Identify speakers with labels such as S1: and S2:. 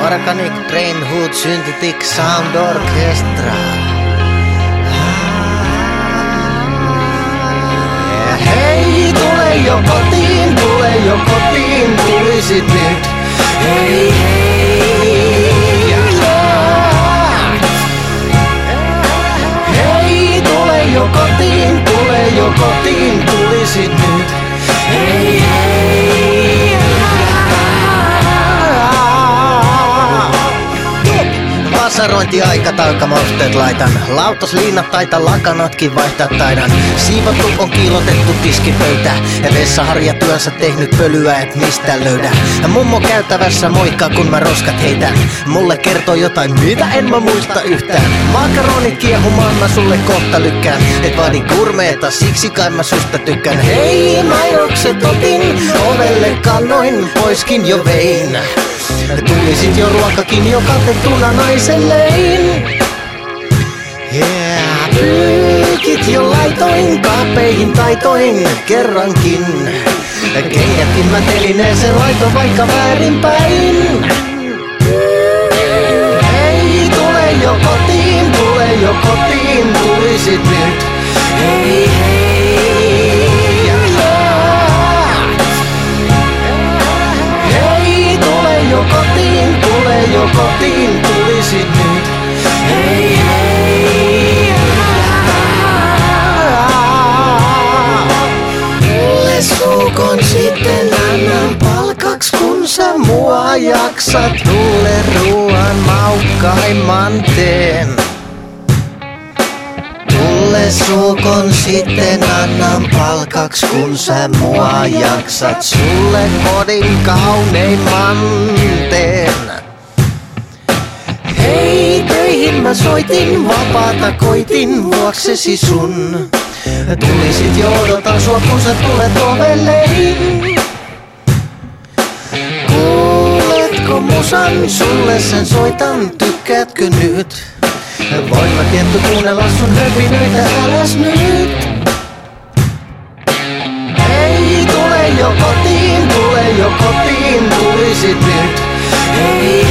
S1: Organic Brainhood Synthetic Sound Orchestra. Hei, tule jo kotiin, tulisit nyt. Hei, hei, hei, tule jo kotiin, tulisit nyt. Hei, hei, vasarointiaika taukamausteet laitan. Lautasliinat taita lakanatkin vaihtaa taidan. Siivottu on kiilotettu tiskipöytä. Ja vessaharja työnsä tehnyt pölyä et mistä löydä. Mummo käytävässä moikkaa kun mä roskat heitän. Mulle kertoo jotain mitä en mä muista yhtään. Makaronit kiehumaan mä sulle kohta lykkään. Et vaadin kurmeeta siksi kai mä susta tykkään. Hei mainokset otin ovelle kannoin poiskin jo vein. Tulisit jo ruokakin jo katettuna naisellein. Yeah, pyykit jo laitoin kaapeihin taitoin kerrankin. Kengätkin mä telineeseen laitoin vaikka väärinpäin. Hei, tule jo kotiin, tulisit nyt. Hei, hei, hei, tule jo kotiin, tulisit nyt. Hei, hei, mulle suukon sitten annan palkaks kun sä mua jaksat. Mulle ruoan maukkaimman teen. Mulle suukon sitten annan palkaks kun sä mua jaksat. Sulle kodin kauneimman teen. Hei, töihin mä soitin, vapaata koitin vuoksesi sun. Tulisit jo, odotan sua kun sä tulet ovelleihin. Kuuletko musan, sulle sen soitan, tykkäätkö nyt? Voin mä tietty kuunnella sun höpinöitä, äläs nyt. Hei, tule jo kotiin, tulisit nyt. Hei.